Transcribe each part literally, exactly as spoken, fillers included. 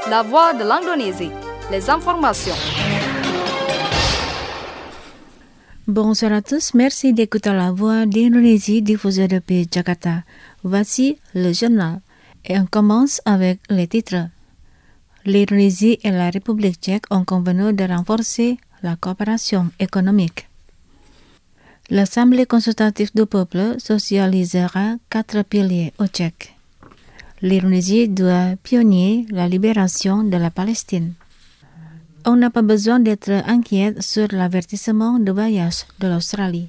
La voix de l'Indonésie, les informations. Bonsoir à tous, merci d'écouter la voix d'Indonésie diffusée depuis Jakarta. Voici le journal et on commence avec les titres. L'Indonésie et la République tchèque ont convenu de renforcer la coopération économique. L'Assemblée consultative du peuple socialisera quatre piliers au Tchèque. L'Indonésie doit pionnier la libération de la Palestine. On n'a pas besoin d'être inquiet sur l'avertissement de voyage de l'Australie.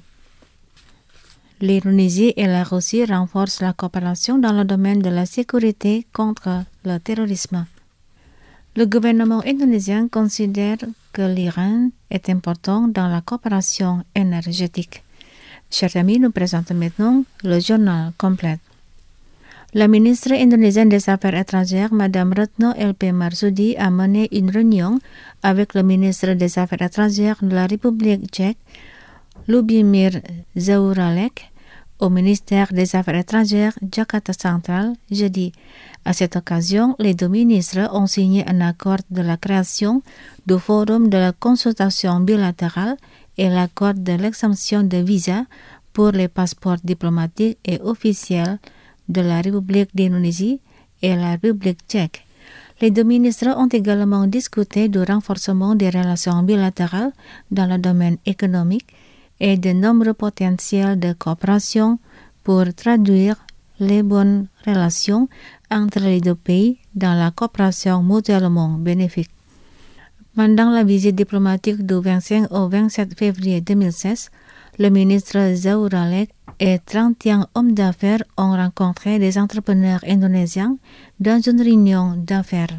L'Indonésie et la Russie renforcent la coopération dans le domaine de la sécurité contre le terrorisme. Le gouvernement indonésien considère que l'Iran est important dans la coopération énergétique. Chers amis, nous présentons maintenant le journal complet. La ministre indonésienne des Affaires étrangères, Madame Retno L P Marsudi, a mené une réunion avec le ministre des Affaires étrangères de la République tchèque, Lubomír Zaorálek, au ministère des Affaires étrangères Jakarta Central jeudi. À cette occasion, les deux ministres ont signé un accord de la création du Forum de la consultation bilatérale et l'accord de l'exemption de visa pour les passeports diplomatiques et officiels de la République d'Indonésie et la République tchèque. Les deux ministres ont également discuté du renforcement des relations bilatérales dans le domaine économique et de nombreux potentiels de coopération pour traduire les bonnes relations entre les deux pays dans la coopération mutuellement bénéfique. Pendant la visite diplomatique du vingt-cinq au vingt-sept février deux mille seize, le ministre Zaorálek et trente et un hommes d'affaires ont rencontré des entrepreneurs indonésiens dans une réunion d'affaires.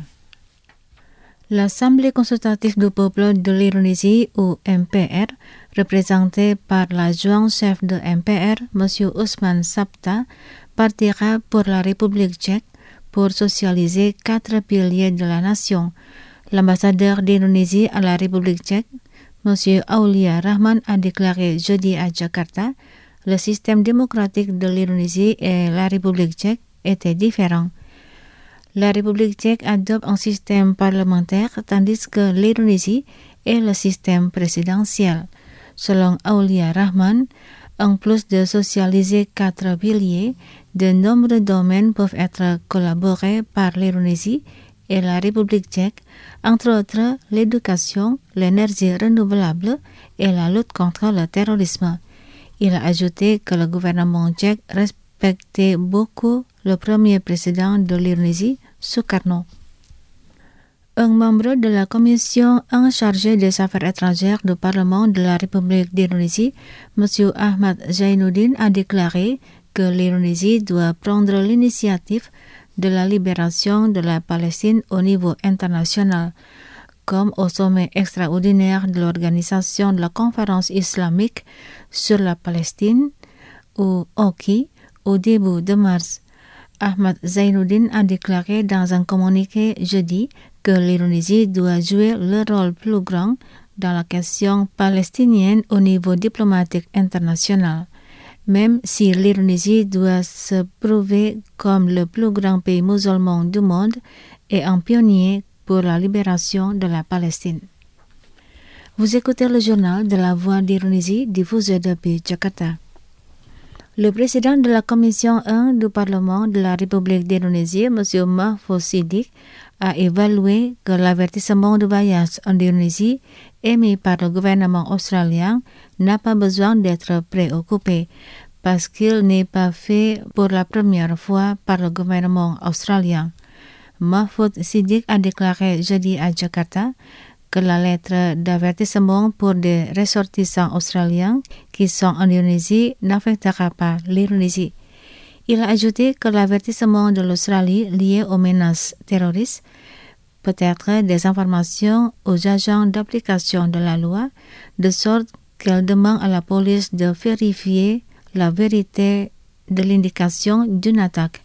L'Assemblée consultative du peuple de l'Indonésie, ou M P R, représentée par l'adjoint chef de M P R, M. Usman Sabta, partira pour la République tchèque pour socialiser quatre piliers de la nation. L'ambassadeur d'Indonésie à la République tchèque, M. Aulia Rahman, a déclaré jeudi à Jakarta le système démocratique de l'Indonésie et la République tchèque étaient différents. La République tchèque adopte un système parlementaire tandis que l'Indonésie est le système présidentiel. Selon Aulia Rahman, en plus de socialiser quatre piliers, de nombreux domaines peuvent être collaborés par l'Indonésie et la République tchèque, entre autres l'éducation, l'énergie renouvelable et la lutte contre le terrorisme. Il a ajouté que le gouvernement tchèque respectait beaucoup le premier président de l'Indonésie, Sukarno. Un membre de la commission en charge des affaires étrangères du Parlement de la République d'Indonésie, M. Ahmad Zainuddin, a déclaré que l'Indonésie doit prendre l'initiative de la libération de la Palestine au niveau international, comme au sommet extraordinaire de l'Organisation de la Conférence islamique sur la Palestine, ou O C I, au début de mars. Ahmad Zainuddin a déclaré dans un communiqué jeudi que l'Indonésie doit jouer le rôle plus grand dans la question palestinienne au niveau diplomatique international. Même si l'Indonésie doit se prouver comme le plus grand pays musulman du monde et un pionnier pour la libération de la Palestine. Vous écoutez le journal de la Voix d'Indonésie diffusé depuis Jakarta. Le président de la Commission un du Parlement de la République d'Indonésie, M. Mahfouz Siddiq, a évalué que l'avertissement de voyage en Indonésie émis par le gouvernement australien n'a pas besoin d'être préoccupé parce qu'il n'est pas fait pour la première fois par le gouvernement australien. Mahfouz Siddiq a déclaré jeudi à Jakarta que la lettre d'avertissement pour des ressortissants australiens qui sont en Indonésie n'affectera pas l'Indonésie. Il a ajouté que l'avertissement de l'Australie lié aux menaces terroristes peut être des informations aux agents d'application de la loi, de sorte qu'elle demande à la police de vérifier la vérité de l'indication d'une attaque.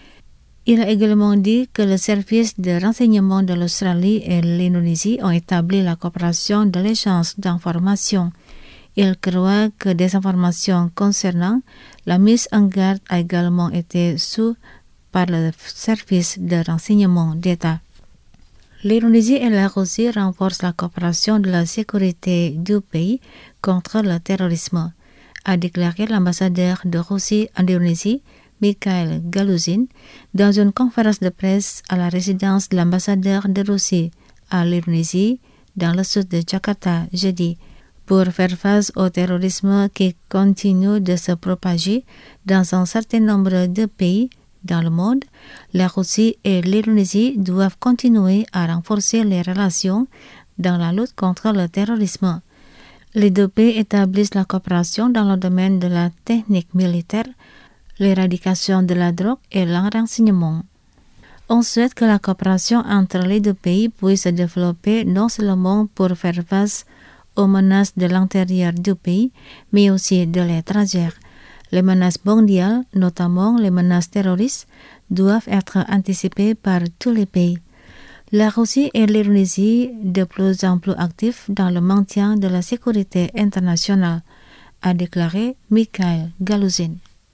Il a également dit que le service de renseignement de l'Australie et l'Indonésie ont établi la coopération de l'échange d'informations. Il croit que des informations concernant la mise en garde a également été reçues par le service de renseignement d'État. L'Indonésie et la Russie renforcent la coopération de la sécurité du pays contre le terrorisme, a déclaré l'ambassadeur de Russie en Indonésie, Mikhail Galuzin, dans une conférence de presse à la résidence de l'ambassadeur de Russie à l'Indonésie, dans le sud de Jakarta, jeudi, pour faire face au terrorisme qui continue de se propager dans un certain nombre de pays dans le monde. La Russie et l'Indonésie doivent continuer à renforcer les relations dans la lutte contre le terrorisme. Les deux pays établissent la coopération dans le domaine de la technique militaire, l'éradication de la drogue et le renseignement. On souhaite que la coopération entre les deux pays puisse se développer non seulement pour faire face aux menaces de l'intérieur du pays, mais aussi de l'étranger. Les menaces mondiales, notamment les menaces terroristes, doivent être anticipées par tous les pays. La Russie et l'Indonésie de plus en plus actifs dans le maintien de la sécurité internationale, a déclaré Mikhail Galuzin.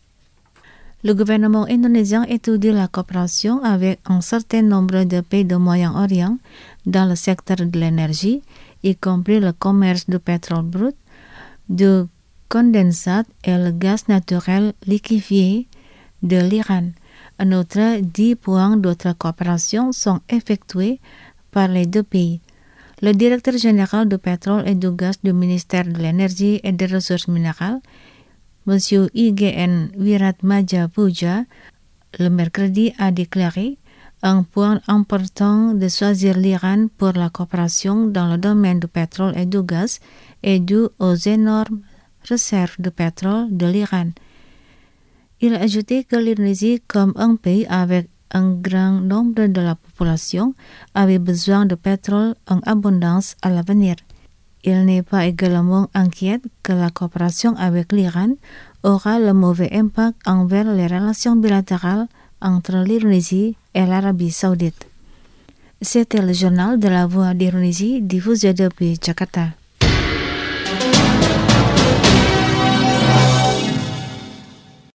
Le gouvernement indonésien étudie la coopération avec un certain nombre de pays du Moyen-Orient dans le secteur de l'énergie, y compris le commerce du pétrole brut, du condensat et le gaz naturel liquéfié de l'Iran. En outre, dix points d'autres coopérations sont effectués par les deux pays. Le directeur général du pétrole et du gaz du ministère de l'Énergie et des Ressources minérales, M. I G N Wiratmadjapuja, le mercredi a déclaré un point important de choisir l'Iran pour la coopération dans le domaine du pétrole et du gaz est dû aux énormes réserves de pétrole de l'Iran. Il a ajouté que l'Indonésie, comme un pays avec un grand nombre de la population, avait besoin de pétrole en abondance à l'avenir. Il n'est pas également inquiet que la coopération avec l'Iran aura le mauvais impact envers les relations bilatérales entre l'Indonésie et l'Arabie saoudite. C'était le journal de la Voix d'Indonésie diffusé depuis Jakarta.